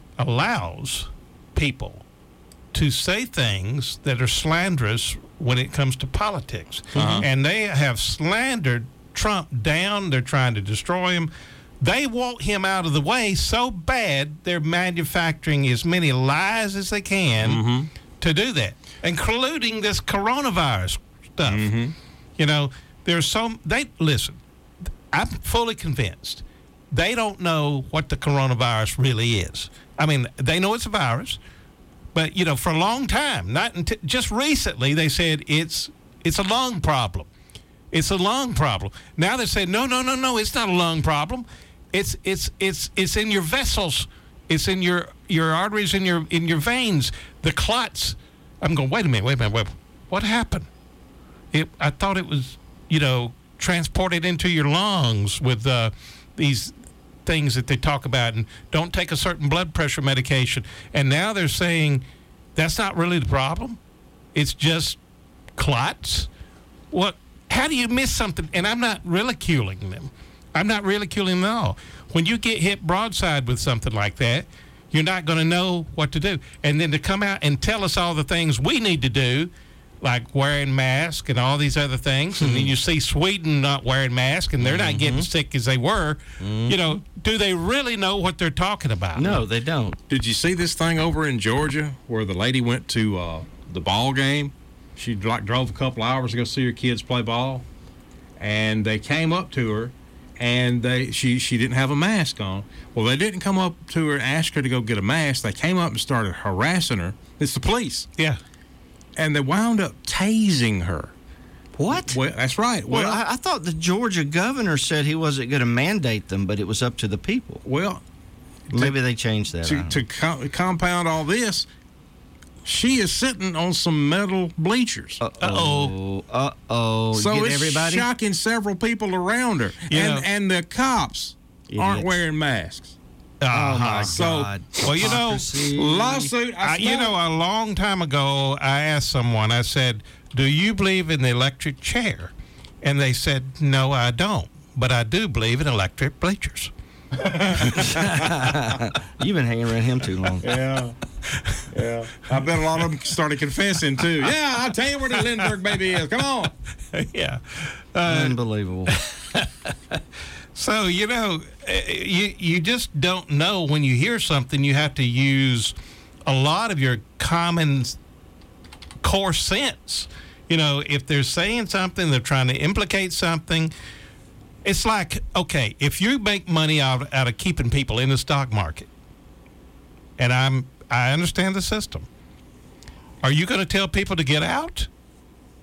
allows people to say things that are slanderous when it comes to politics. And they have slandered Trump down. They're trying to destroy him. They want him out of the way so bad they're manufacturing as many lies as they can to do that, including this coronavirus stuff. Listen, I'm fully convinced they don't know what the coronavirus really is. I mean, they know it's a virus, but, for a long time, not until just recently, they said it's a lung problem. It's a lung problem. Now they're saying, no, it's not a lung problem. It's in your vessels. It's in your arteries, in your veins, the clots. I'm going, wait a minute. What happened? I thought it was, transported into your lungs with these things that they talk about, and don't take a certain blood pressure medication. And now they're saying that's not really the problem. It's just clots. How do you miss something? And I'm not ridiculing them. I'm not ridiculing them at all. When you get hit broadside with something like that, you're not going to know what to do. And then to come out and tell us all the things we need to do, like wearing masks and all these other things, and then you see Sweden not wearing masks, and they're not getting sick as they were. Do they really know what they're talking about? No, they don't. Did you see this thing over in Georgia where the lady went to the ball game? She drove a couple hours to go see her kids play ball, and they came up to her, and she didn't have a mask on. Well, they didn't come up to her and ask her to go get a mask. They came up and started harassing her. It's the police. Yeah. And they wound up tasing her. What? Well, that's right. Well, I thought the Georgia governor said he wasn't going to mandate them, but it was up to the people. Well, maybe they changed that. To compound all this, she is sitting on some metal bleachers. Uh-oh. So it's everybody? shocking several people around her. And the cops aren't wearing masks. Oh, my God. Well, lawsuit. A long time ago, I asked someone, I said, do you believe in the electric chair? And they said, no, I don't. But I do believe in electric bleachers. You've been hanging around him too long. Yeah. I bet a lot of them started confessing, too. Yeah, I'll tell you where the Lindbergh baby is. Come on. Yeah. Unbelievable. So, you just don't know when you hear something. You have to use a lot of your common core sense. If they're saying something, they're trying to implicate something. It's like, okay, if you make money out of keeping people in the stock market, and I understand the system, are you going to tell people to get out?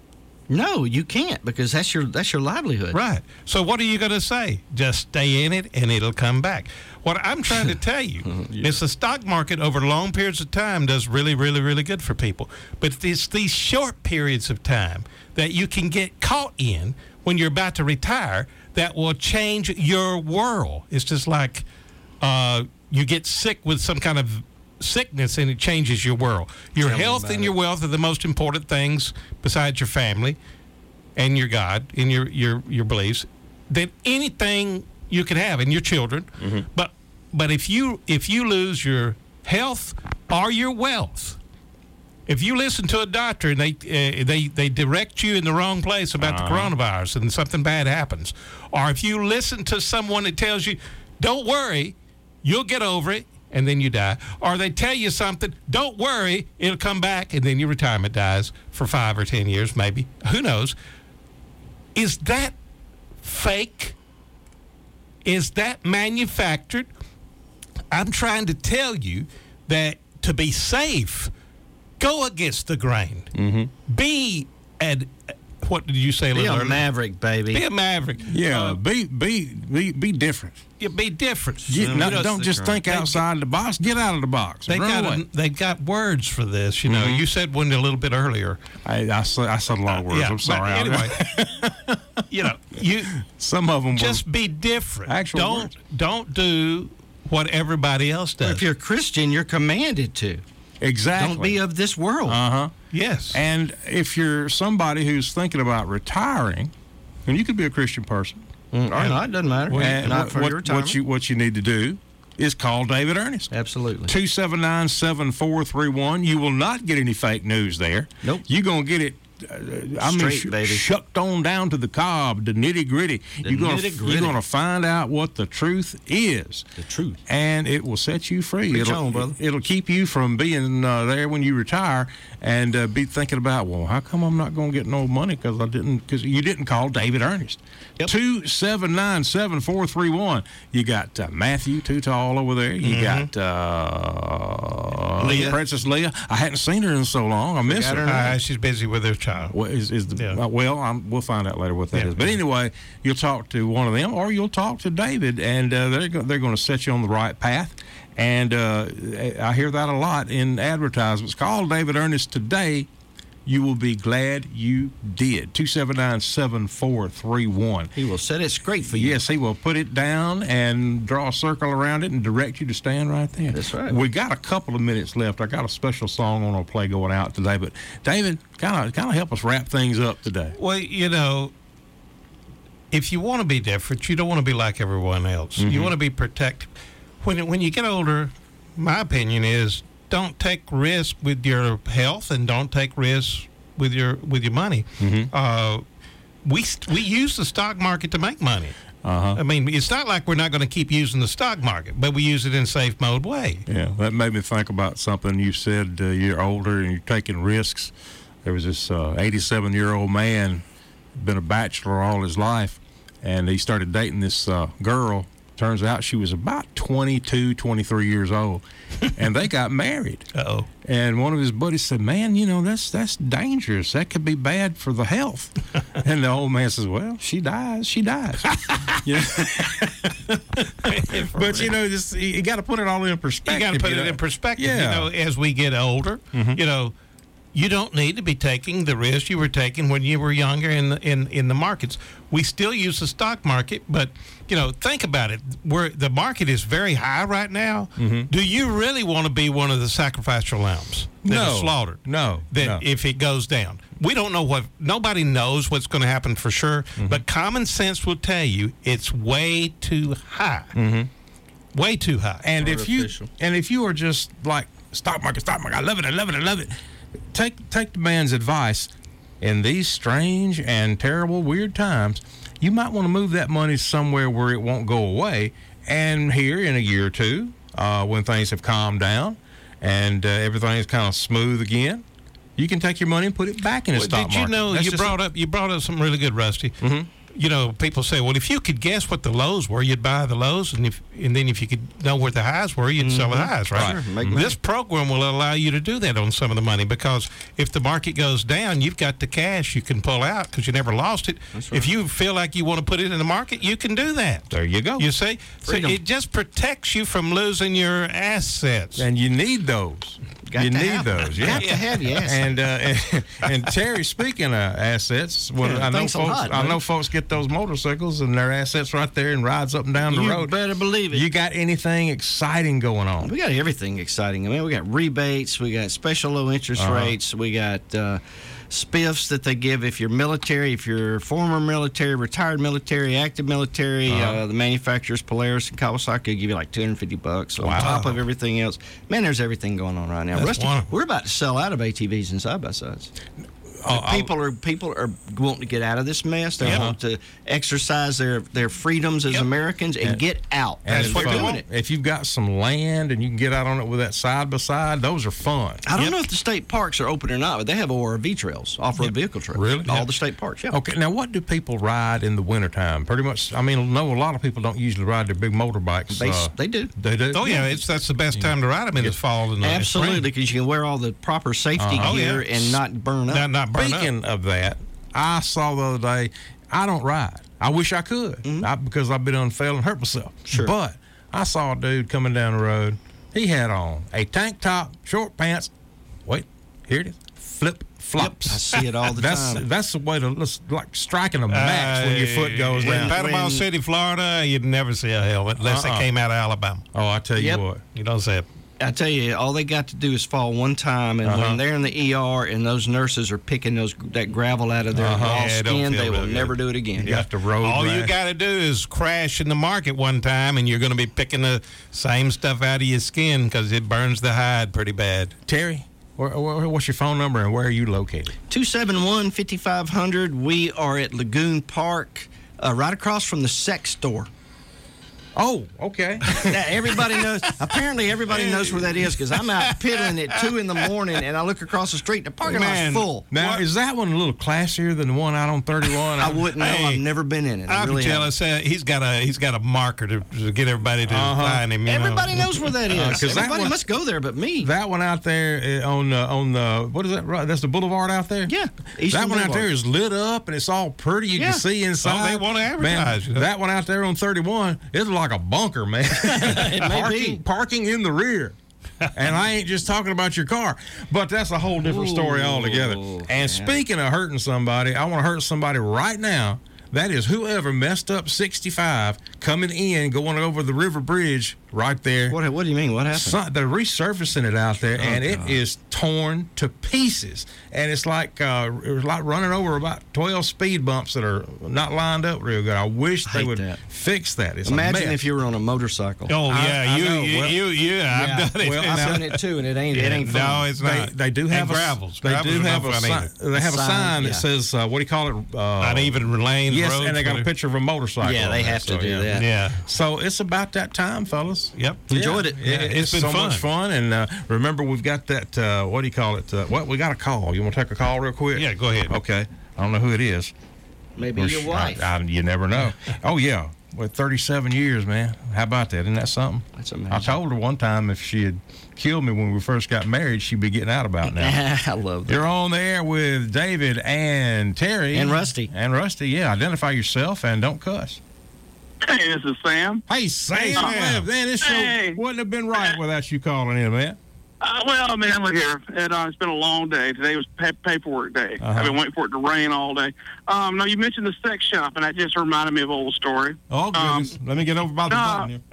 No, you can't, because that's your livelihood. Right. So what are you going to say? Just stay in it and it'll come back. What I'm trying to tell you is the stock market over long periods of time does really, really, really good for people. But it's these short periods of time that you can get caught in when you're about to retire that will change your world. It's just like you get sick with some kind of sickness and it changes your world. Your health and your wealth are the most important things besides your family and your God and your beliefs than anything you could have, and your children. But if you lose your health or your wealth, if you listen to a doctor and they direct you in the wrong place about the coronavirus and something bad happens, or if you listen to someone that tells you, don't worry, you'll get over it, and then you die, or they tell you something, don't worry, it'll come back, and then your retirement dies for 5 or 10 years, maybe. Who knows? Is that fake? Is that manufactured? I'm trying to tell you that to be safe, go against the grain. Be what did you say? Be a maverick, baby. Be a maverick. Yeah, be different. Yeah, be different. Don't just think outside the box. Get out of the box. They've got words for this. You know, you said one a little bit earlier. I said a lot of words. I'm sorry. Anyway, some of them just be different. Words. Don't do what everybody else does. Well, if you're a Christian, you're commanded to. Exactly. Don't be of this world. Yes. And if you're somebody who's thinking about retiring, and you could be a Christian person. Or not, it doesn't matter. Not for your retirement. What you need to do is call David Ernest. Absolutely. 279-7431. You will not get any fake news there. Nope. You're going to get it baby. Shucked on down to the cob, the nitty gritty. You're going to find out what the truth is. The truth. And it will set you free. Brother. It'll keep you from being there when you retire and be thinking about, well, how come I'm not going to get no money because you didn't call David Ernest. 279-7431. You got Matthew Too Tall over there. You got Leah. Princess Leah. I hadn't seen her in so long. I miss her. She's busy with her child. We'll find out later what that is. But anyway, you'll talk to one of them, or you'll talk to David, and they're going to set you on the right path. And I hear that a lot in advertisements. Call David Ernest today. You will be glad you did. 279-7431. He will set it straight for you. Yes, he will put it down and draw a circle around it and direct you to stand right there. That's right. We got a couple of minutes left. I got a special song on our play going out today. But David, kind of help us wrap things up today. Well, if you want to be different, you don't want to be like everyone else. You want to be protected. When you get older, my opinion is, don't take risks with your health and don't take risks with your money. We use the stock market to make money. I mean, it's not like we're not going to keep using the stock market, but we use it in a safe mode way. Yeah, that made me think about something you said. You're older and you're taking risks. There was this 87-year-old man, been a bachelor all his life, and he started dating this girl. Turns out she was about 22, 23 years old, and they got married. Uh-oh. And one of his buddies said, man, that's dangerous. That could be bad for the health. And the old man says, well, she dies. But, you got to put it all in perspective. You got to put it in perspective. Yeah. As we get older, you don't need to be taking the risk you were taking when you were younger in the markets. We still use the stock market, but think about it. The market is very high right now. Do you really want to be one of the sacrificial lambs that is slaughtered? No. If it goes down, we don't know nobody knows what's going to happen for sure. But common sense will tell you it's way too high. Way too high. And if you are just like stock market, I love it. Take the man's advice. In these strange and terrible, weird times, you might want to move that money somewhere where it won't go away. And here in a year or two, when things have calmed down and everything is kind of smooth again, you can take your money and put it back in the stock market. Did you know you brought up something really good, Rusty? people say, well, if you could guess what the lows were, you'd buy the lows, and then if you could know where the highs were, you'd sell the highs, right? Sure, This program will allow you to do that on some of the money, because if the market goes down, you've got the cash you can pull out because you never lost it. Right. If you feel like you want to put it in the market, you can do that. There you go. You see? Freedom. So it just protects you from losing your assets. And you need those. Got you to need have them. those. Yeah. Got to have, yes. And Terry, speaking of assets, Yeah, thanks a lot, I know buddy. folks get those motorcycles and their assets right there and rides up and down the You road. better believe it. You got anything exciting going on? We got everything exciting. I mean, we got rebates, we got special low interest rates, we got spiffs that they give if you're military, if you're former military, retired military, active military. The manufacturers, Polaris and Kawasaki, will give you like $250 on top of everything else. Man, there's everything going on right now. That's Rusty, wonderful. we're about to sell out of ATVs and side by sides. People are wanting to get out of this mess. They want to exercise their freedoms as Americans and get out. And That's what they're doing it. If you've got some land and you can get out on it with that side by side, those are fun. I don't know if the state parks are open or not, but they have ORV trails, off-road vehicle trails. Really? All the state parks, yeah. Okay, now what do people ride in the wintertime? Pretty much, I mean, I know a lot of people don't usually ride their big motorbikes. They do. They do? Oh, yeah, that's the best time to ride them in the fall and the Absolutely, spring. because you can wear all the proper safety gear and not burn up. Not burn Speaking up. of that, I saw the other day, I don't ride. I wish I could because I've been unfair and hurt myself. Sure. But I saw a dude coming down the road. He had on a tank top, short pants. Wait, here it is. Flip flops. I see it all the time. That's the way to, like striking a match when your foot goes In down. Panama City, Florida, you'd never see a helmet unless they came out of Alabama. Oh, I tell you what. You don't see it. I tell you, all they got to do is fall one time, and when they're in the ER and those nurses are picking that gravel out of their raw Yeah, it don't skin, feel they will real good. never do it again. You have to road All you rash. got to do is crash in the market one time, and you're going to be picking the same stuff out of your skin because it burns the hide pretty bad. Terry, what's your phone number and where are you located? 271-5500. We are at Lagoon Park, right across from the sex store. Oh, okay. Now, everybody knows. Apparently, everybody knows where that is because I'm out piddling at 2 in the morning, and I look across the street. The parking lot's full. Now, is that one a little classier than the one out on 31? I wouldn't know. I've never been in it. I I'm really jealous. He's got a marker to get everybody to find him. Everybody knows where that is. Because Everybody must go there, but me. That one out there on the what is that? Right, that's the boulevard out there. Yeah, that one out there is lit up and it's all pretty. You can see inside. Oh, they want to advertise. Man, that one out there on 31 is like a bunker, man. It may be. Parking in the rear. And I ain't just talking about your car, but that's a whole different story altogether. And speaking of hurting somebody, I want to hurt somebody right now. That is whoever messed up 65 coming in, going over the river bridge right there. What do you mean? What happened? They're resurfacing it out there, and it is torn to pieces. And it's like running over about 12 speed bumps that are not lined up real good. I wish they would fix that. It's Imagine a mess. if you were on a motorcycle. Oh yeah, I've done it. Well, I've done it too, and it ain't fun. No, it's not. They do have gravels. They do have a sign. They have a sign that says what do you call it? Uneven lanes. Yes, roads, and they got a picture of a motorcycle. Yeah, they have to do that. Yeah. So it's about that time, fellas. Yep. Enjoyed it. It's been so fun. much fun. And remember, we've got that. What do you call it? We got a call. You want to take a call real quick? Yeah, go ahead. Okay. I don't know who it is. Maybe your wife. You never know. Oh yeah. With 37 years, man. How about that? Isn't that something? That's amazing. I told her one time if she had killed me when we first got married, she'd be getting out about now. I love that. You're on the air with David and Terry. And Rusty. Yeah. Identify yourself and don't cuss. Hey, this is Sam. Hey, Sam. Man, this show wouldn't have been right without you calling in, man. Well, man, look here. It's been a long day. Today was paperwork day. I've been waiting for it to rain all day. No, you mentioned the sex shop, and that just reminded me of an old story. Oh, goodness. Let me get over by the button here.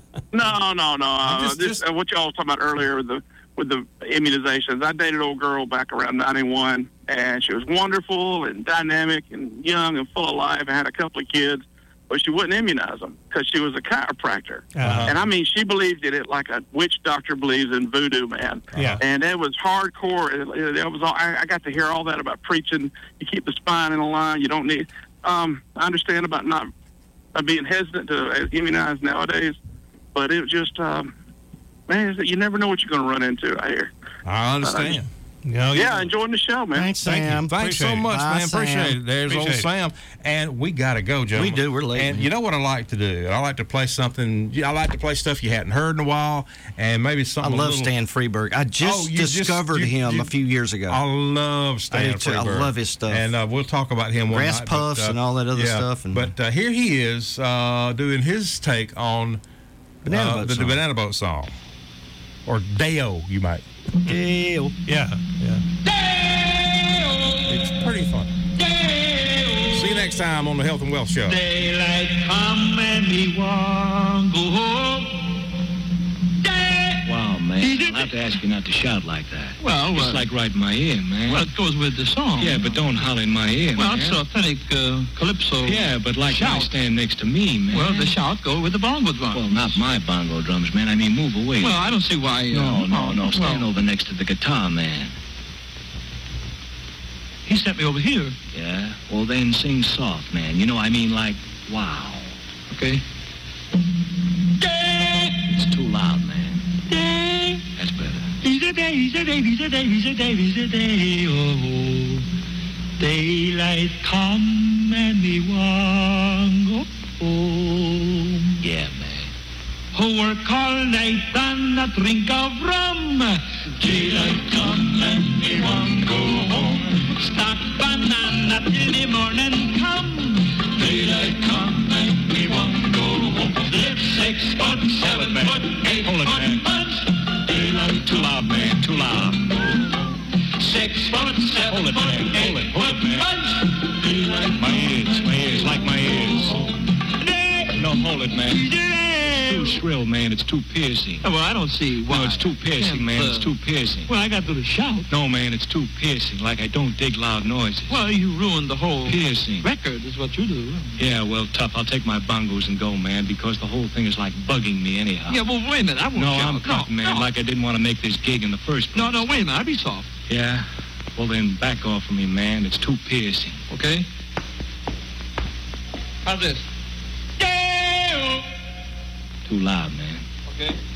No. What y'all was talking about earlier with the immunizations. I dated an old girl back around 91, and she was wonderful and dynamic and young and full of life and had a couple of kids. But she wouldn't immunize them because she was a chiropractor. And I mean, she believed in it like a witch doctor believes in voodoo, man. Yeah. And it was hardcore. It was all, I got to hear all that about preaching. You keep the spine in a line. You don't need. I understand about not being hesitant to immunize nowadays, but it was just, man, you never know what you're going to run into out here. I understand. enjoying the show, man. Thanks, Sam. Thanks so much, man. Appreciate it. There's old Sam. And we got to go, gentlemen. We do. We're late. And you know what I like to do? I like to play something. I like to play stuff you hadn't heard in a while, and maybe something. I love Stan Freberg. I just discovered him a few years ago. I love Stan Freberg. I love his stuff. And we'll talk about him one Grass night. Puffs and all that other stuff. But here he is doing his take on the Banana Boat song. Or Deo, you might. Deo. Yeah. It's pretty fun. See you next time on the Health and Wealth Show. Daylight come and we won't go home. Wow, man. I'll have to ask you not to shout like that. Well, it's like right in my ear, man. Well, it goes with the song. Yeah, but don't holler in my ear, Well, man. it's authentic calypso. Yeah, but like shout. I stand next to me, man. Well, the shout go with the bongo drums. Well, not my bongo drums, man. I mean, move away. Well, I don't see why. No. Stand over next to the guitar man. He sent me over here. Yeah? Well, then sing soft, man. You know, I mean, like, wow. Okay. It's too loud, man. That's better. He's a day, he's a day, he's a day, he's a day, he's a day, oh. Daylight come and we want go home. Yeah, man. Who work all night and a drink of rum. Daylight come and we want go home. Stock banana till the morning come. Daylight come and we want go home. Live 6 foot, 7 foot, 8 Hold it, foot man. punch. Daylight Too loud, man. Too loud. 6 foot, 7 Hold it, foot, man. 8 Hold it, foot man. punch. Daylight My ears, like my ears. No, hold it, man. It's too shrill, man. It's too piercing. Well, I don't see why. No, it's too piercing, man. It's too piercing. Well, I got to the shout. No, man, it's too piercing. Like I don't dig loud noises. Well, you ruined the whole Piercing. record is what you do. Yeah, well, tough. I'll take my bongos and go, man, because the whole thing is like bugging me anyhow. Yeah, well, wait a minute. I won't No, shout. I'm cutting, man, like I didn't want to make this gig in the first place. No, wait a minute. I'll be soft. Yeah? Well, then back off from me, man. It's too piercing. Okay? How's this? Too loud, man. Okay.